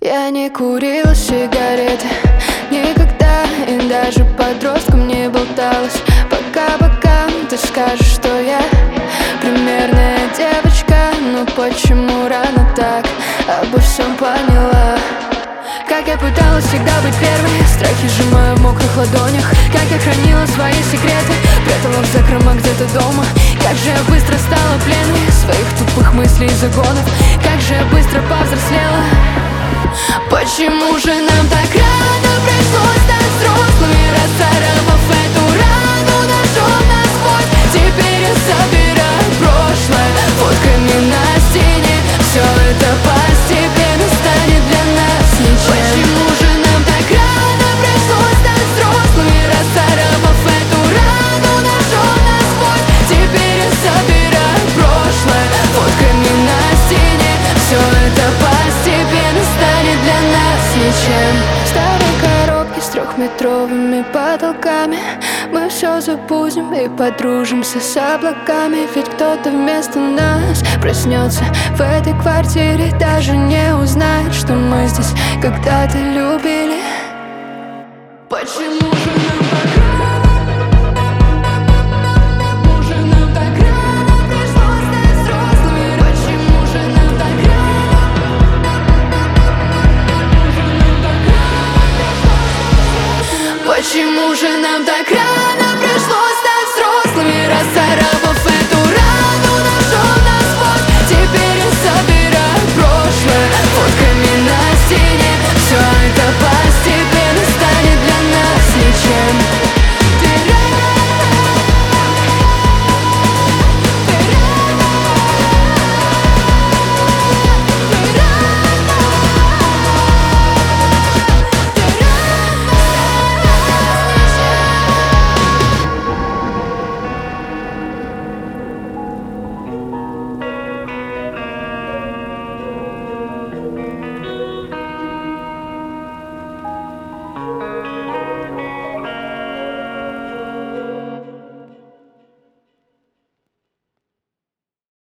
Я не курила сигареты никогда, и даже подростком не болталась. Пока ты скажешь, что я примерная девочка. Но почему рано так обо всем поняла? Как я пыталась всегда быть первой, страхи сжимая в мокрых ладонях. Как я хранила свои секреты, прятала в закрома где-то дома. Как же я быстро стала пленной своих тупых мыслей и загонов. Как же я быстро повзрослела. Почему же нам так рано пришлось стать взрослыми? Расцарапав эту рану, нашел насквозь. Теперь я собираю прошлое фотками на стене. Все это постепенно станет для нас ничем. Почему же нам так рано пришлось стать взрослыми? Расцарапав эту рану, нашел насквозь. Теперь я собираю прошлое фотками на стене. Все это постепенно станет для нас ничем. Старые коробки с трехметровыми потолками. Мы все забудем и подружимся с облаками. Ведь кто-то вместо нас проснется в этой квартире. Даже не узнает, что мы здесь когда-то любили. Почему же нам так рано? Почему же нам так рано пришлось стать взрослыми? Почему же нам так рано? Почему же нам так